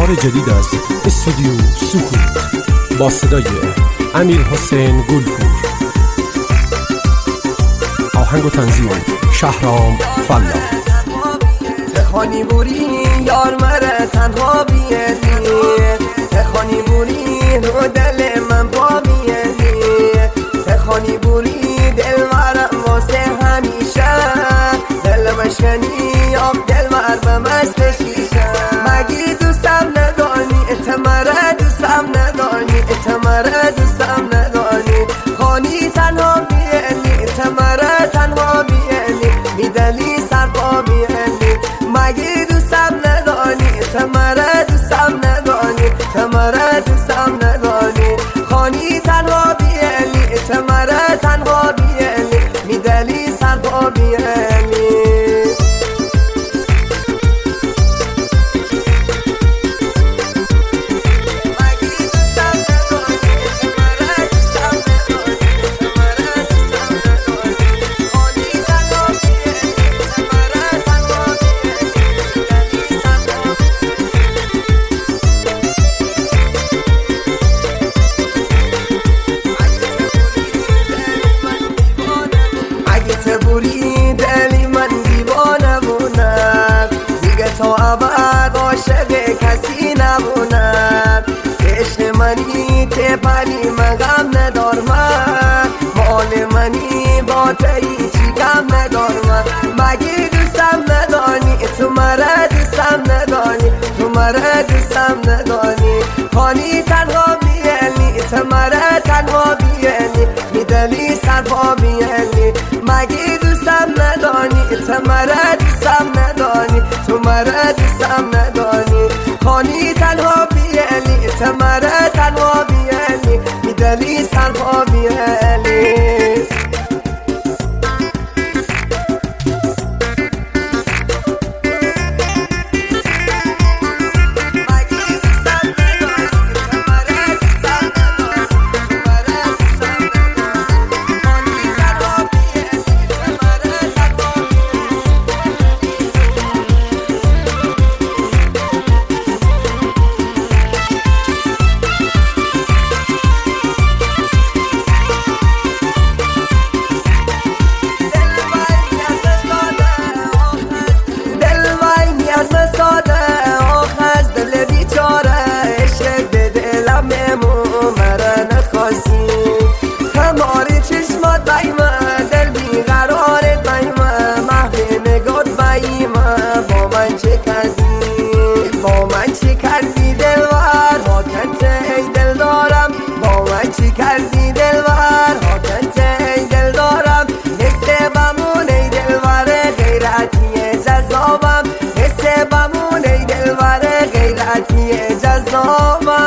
اثر جدید از استودیو سکوت با صدای امیر حسین گلپور، آهنگ و تنظیم شهرام فلا. تخانی بوری یار مره تنها بیدی، تخانی بوری رو دل من با بیدی، تخانی بوری دل مرم واسه همیشه، دل مشکنی آب دل مرم مثل شیشه. مگی دوستم ندانی اتمره دوستم ندانی اتمره دوستم ندانی، خانی تنها بیدی اتمره تنها بیدی، میدلی سر با بیدی. مگی دوستم ندانی تمره دوستم ندانی تمره دوستم ندانی، خانی تنها بیلی تمره تنها بیلی، میدلی سر با بیلی. بوری دلی من دیوانه بونم، دیگه تا ابد عاشق کسی نبونم. عشق منی که پری من غم ندار، من مال منی با تایی چی کم ندار. من مگی دوستم ندانی تو مره دوستم ندانی تو مره دوستم ندانی، خانی تنها بیلی تو مره تنها بیلی، میدلی سر پا بیلی. مگی دوستم ندانی تمره دوستم ندانی تو مره دوستم ندانی، خانی تنها بیلی تمره تنها بیلی، میدلی سر پا بیلی. تماری چشمات بایمه دل بیقرارت بایمه، محو نگات بایمه. با من چه کردی با من چه کردی دلوار حاکت ای دل دارم، با من چه کردی دلوار حاکت ای دل دارم. حس بمون ای دلوار غیرتی جذابم، حس بمون ای دلوار غیرتی جذابم.